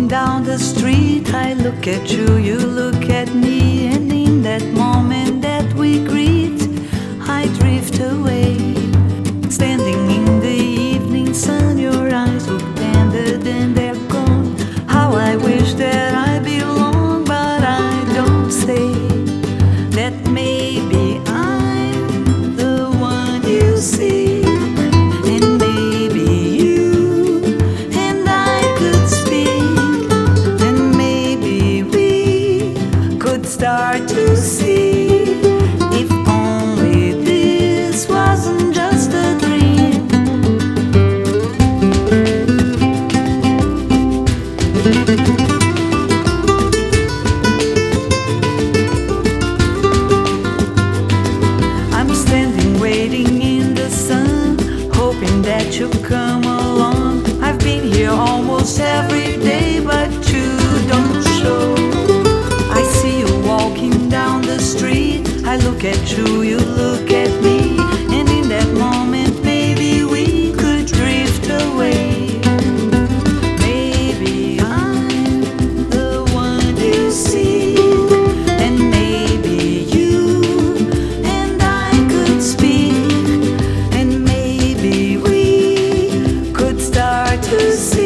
walking down the street, I look at you, you look at me, and in that moment that we greet, I drift away. Standing in the evening sun, your eyes look tender, then they're gone. How I wish that I belong, but I don't say that maybe I'm the one you see. Start to see if only this wasn't just a dream. I'm standing waiting in the sun, hoping that you come along. I've been here almost every day, but you don't show. Walking down the street, I look at you, you look at me, and in that moment maybe we could drift away. Maybe I'm the one you see, and maybe you and I could speak, and maybe we could start to see